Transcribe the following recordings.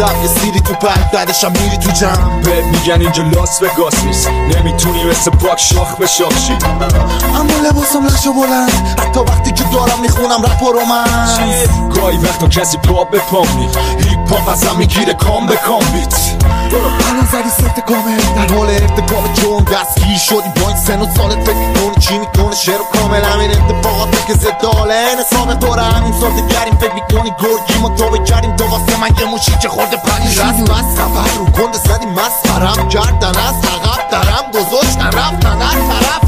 زب یه سیری تو پک بعدشم میری تو جمع. بهت میگن اینجا لاس وگاس نیست، نمیتونی مثل پاک شاخ به شاخ شی. اما لباسم نشو بلند حتی وقتی که دارم میخونم رپ و رومنس. گاهی وقتا کسی پا به پام نی، هیپ هاپ ازم میگیره کام به کام بیت. الان زدی ست کامل در حال ارتکاب جون دستگیر شدی با این سن و سالت فکر میکنی چی میکنه شعر و کامل همین اتفاقاته که زد حاله نصاب دوره همین ساده گریم فکر میکنی گرگی ما تو بکریم تو واسه من یه موشی که خورده پنی رست بس سفر رو کنده زدی مسخرم کردن از عقب درم گذاشتن رفتن از طرف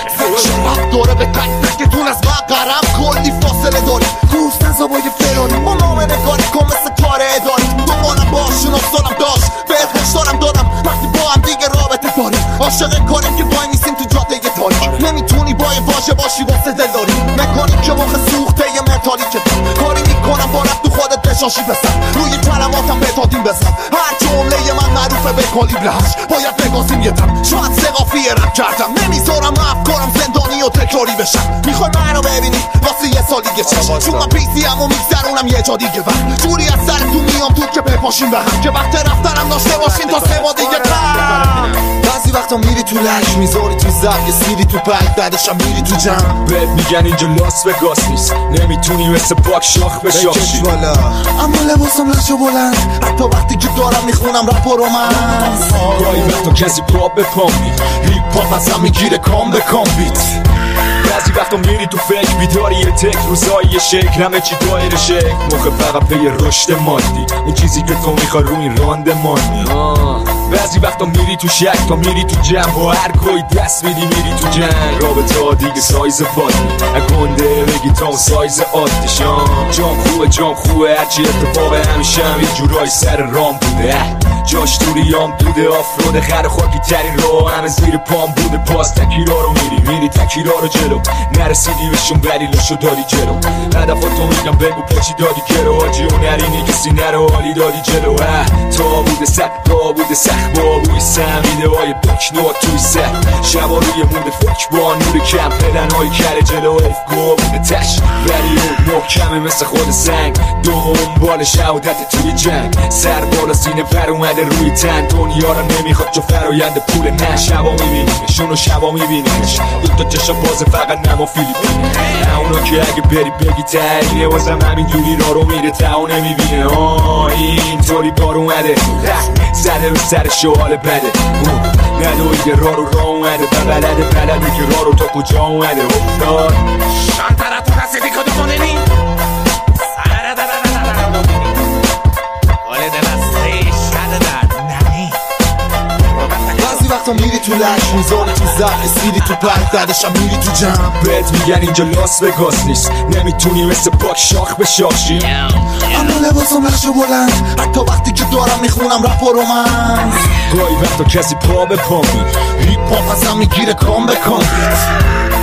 شرف دوره به تک تکتون از مقرم کلی فاصله داری گوست نزا با یه فراری ما نامه نگاری کن مثل کار اداری دوبارم باشون افتادم داشت بهت هشدارم دادم وقتی با هم دیگه رابطه داریم عاشق کاریم که وای میسیم تو جاده تاریک نمیتونی با یه واژه باشی واسه دل داری نکنی که موقع سوخته یه متالی که کاری میکنم با رفت تو خودت بشاشی بسن روی کلماتم بتادیم بزن هر جمله من معروفه به کالیبرش باید بگازیم یه دم شاید سقافی رپ کردم نمیذارم افکارم زندانی و تکراری بشن میخوای منو ببینی واسه یه سال دیگه چشم چون من پیسی هم و میگذرونم یه جا دیگه وقت جوری از سر تو میام تو که بپاشیم به هم که وقت رفتنم داشته باشین تا 3 ماه دیگه بعضی وقتا میری تو لش میذاری تو زب یه سیری تو پک بعدشم میری تو جمع. بهت میگن اینجا لاس وگاس نیست، نمیتونی مثل پاک شاخ به شاخ شی. اما لباسم نشو بلند حتی وقتی که دارم میخونم رپ و رومنس. گاهی وقتا کسی پا به پام نی، هیپ هاپ ازم میگیره کام به کام بیت. بعضی وقتا میری تو فکر بیداری یه تک روزایی یه شکل همه چی دایر شکل موقع فقط به یه رشد مادی اون چیزی که تو میخوای رو این رانده مانی. بعضی وقتا میری تو شک تا میری تو جمع با هر کوی دست میدی میری تو جنگ رابطه ها دیگه سایز پادی اگونده بگی تا سایز عادیشان. جام خوبه هرچی اتفاق همیشه هم یه جورایی سر رام بوده جاش توریام بوده آفرود خر خاکی ترین رو همه زیر پام بوده پاس تکیرا رو میری تکیرا رو جلو نرسیدی بهشون بریلشو داری جلو هدفاتو میگم بگو پاچی دادی کرو حاجی اون نرینی که سینه رو حالی دادی جلو تا بوده سخت با بوی سمیده های بکنات توی سه شبا روی مود فکر با نور کم پدن های کره جلو افگو بوده تش ولی اون محکمه مثل خود سنگ دنبال شهادت توی جنگ سر بالا سینه پر اومده روی تن دنیا رو نمیخواد چو فرایند پول نه شبا میبینیمشون و شبا میبینیمش دو تا چشم باز فقط نما فیلیپینه نه اونا که اگه بری بگی تهیه بازم همینجوری رو میره تا نمیبینه اینطوری بار اومده زده رو سر شوال بده ندویده راه اومده بلده که راه رو تا کجا اومده افتاد شانترا تو رسیدی کدوم نی وقتا میری تو لش میذاری تو زب اسیری تو پک بعدشم میری تو جمع. بهت میگن اینجا لاس وگاس نیست، نمیتونی مثل پاک شاخ به شاخ شی. اما لباسم نشو بلند حتی وقتی که دارم میخونم رپ و رومنس. گاهی وقتا کسی پا به پا نی، هیپ هاپ ازم میگیره کام به کام بیت.